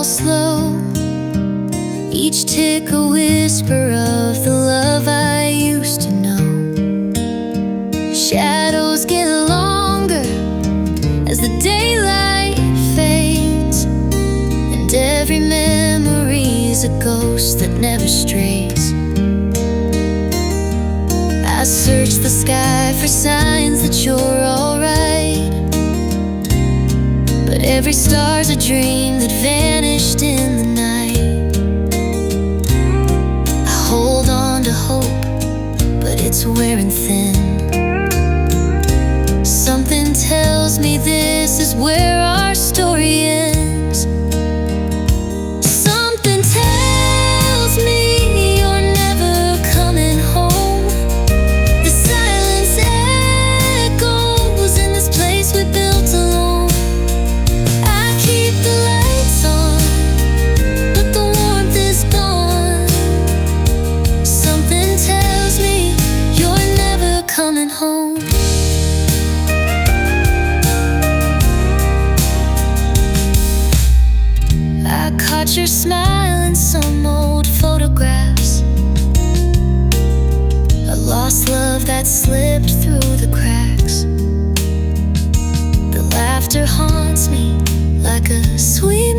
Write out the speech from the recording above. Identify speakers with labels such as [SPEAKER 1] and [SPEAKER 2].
[SPEAKER 1] fall slow, each tick a whisper of the love I used to know. Shadows get longer as the daylight fades, and every memory's a ghost that never strays. I search the sky for signs that you're alright, but every star's a dream that vanished in the night. I hold on to hope, but it's wearing thin. Something tells me this is where our story ends. Something tells me you're never coming home. The silence echoes in this place we built alone. I keep the lights on, but the warmth is gone. Something tells me you're never coming home. I caught your smile in some old photographs, a lost love that slipped through the cracks. The laughter haunts me like a sweet